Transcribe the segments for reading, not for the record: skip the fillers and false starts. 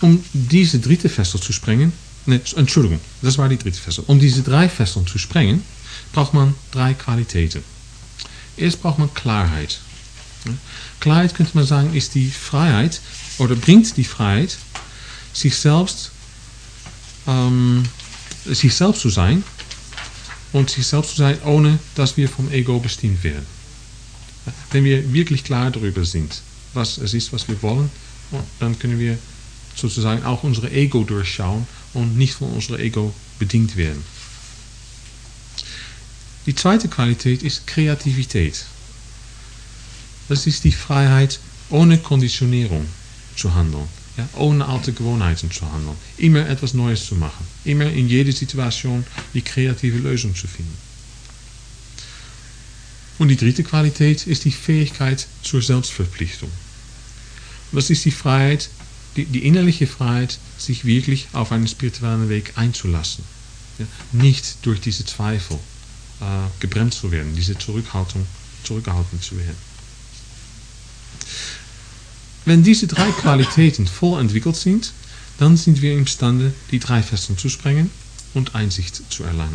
Um diese dritte Fessel zu sprengen, Entschuldigung, das war die dritte Fessel. Um diese 3 Fesseln zu sprengen, braucht man 3 Qualitäten. Erst braucht man Klarheit. Klarheit, könnte man sagen, ist die Freiheit, oder bringt die Freiheit, sich selbst zu sein, und sich selbst zu sein, ohne dass wir vom Ego bestimmt werden. Wenn wir wirklich klar darüber sind, was es ist, was wir wollen, dann können wir sozusagen auch unsere Ego durchschauen und nicht von unserem Ego bedient werden. Die zweite Qualität ist Kreativität. Das ist die Freiheit, ohne Konditionierung zu handeln, ja, ohne alte Gewohnheiten zu handeln, immer etwas Neues zu machen, immer in jeder Situation die kreative Lösung zu finden. Und die dritte Qualität ist die Fähigkeit zur Selbstverpflichtung. Das ist die Freiheit, die innerliche Freiheit, sich wirklich auf einen spirituellen Weg einzulassen. Ja, nicht durch diese Zweifel gebremst zu werden, diese zurückgehalten zu werden. Wenn diese 3 Qualitäten voll entwickelt sind, dann sind wir imstande, die 3 Fesseln zu sprengen und Einsicht zu erlangen.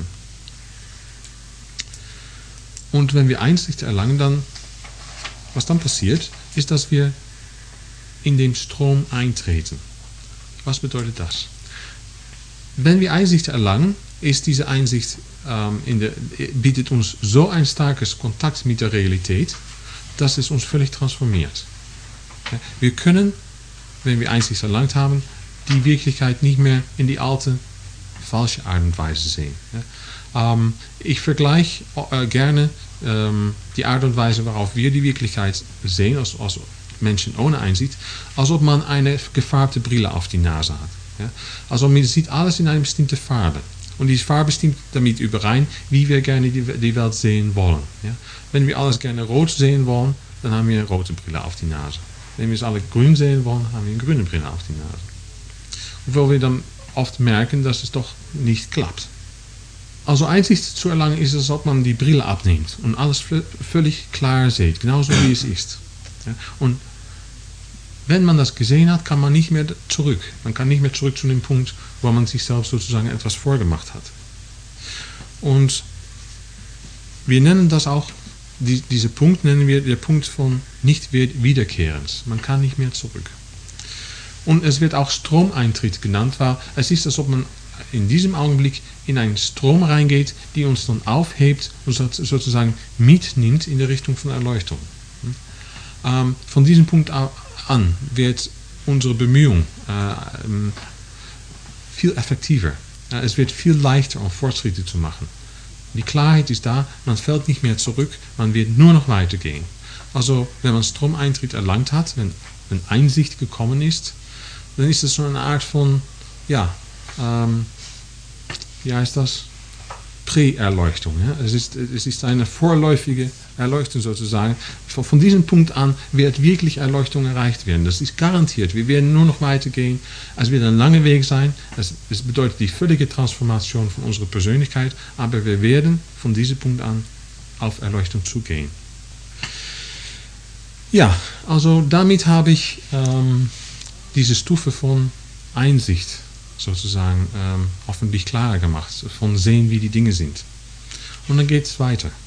Und wenn wir Einsicht erlangen, dann, was dann passiert, ist, dass wir in den Strom eintreten. Was bedeutet das? Wenn wir Einsicht erlangen, ist diese Einsicht bietet uns so ein starkes Kontakt mit der Realität, dass es uns völlig transformiert. Wir können, wenn wir Einsicht erlangt haben, die Wirklichkeit nicht mehr in die alte, falsche Art und Weise sehen. Ich vergleiche gerne die Art und Weise, worauf wir die Wirklichkeit sehen, als Menschen ohne Einsicht, als ob man eine gefärbte Brille auf die Nase hat. Also man sieht alles in einer bestimmten Farbe. Und diese Farbe stimmt damit überein, wie wir gerne die Welt sehen wollen. Wenn wir alles gerne rot sehen wollen, dann haben wir eine rote Brille auf die Nase. Wenn wir es alle grün sehen wollen, haben wir eine grüne Brille auf die Nase. Obwohl wir dann oft merken, dass es doch nicht klappt. Also Einsicht zu erlangen ist, als ob man die Brille abnimmt und alles völlig klar sieht, genauso wie es ist. Und wenn man das gesehen hat, kann man nicht mehr zurück. Man kann nicht mehr zurück zu dem Punkt, wo man sich selbst sozusagen etwas vorgemacht hat. Und wir nennen das auch, diese Punkt nennen wir der Punkt von Nicht-Wiederkehrens. Man kann nicht mehr zurück. Und es wird auch Stromeintritt genannt, weil es ist, als ob man in diesem Augenblick in einen Strom reingeht, die uns dann aufhebt und sozusagen mitnimmt in der Richtung von Erleuchtung. Von diesem Punkt an wird unsere Bemühung viel effektiver. Es wird viel leichter, um Fortschritte zu machen. Die Klarheit ist da, man fällt nicht mehr zurück, man wird nur noch weitergehen. Also wenn man Stromeintritt erlangt hat, wenn Einsicht gekommen ist, dann ist es so eine Art von, wie heißt das? Prä-Erleuchtung. Ja? Es ist eine vorläufige Erleuchtung sozusagen. Von diesem Punkt an wird wirklich Erleuchtung erreicht werden. Das ist garantiert. Wir werden nur noch weitergehen. Es wird ein langer Weg sein. Es bedeutet die völlige Transformation von unserer Persönlichkeit. Aber wir werden von diesem Punkt an auf Erleuchtung zugehen. Ja, also damit habe ich diese Stufe von Einsicht sozusagen hoffentlich klarer gemacht, von sehen, wie die Dinge sind. Und dann geht es weiter.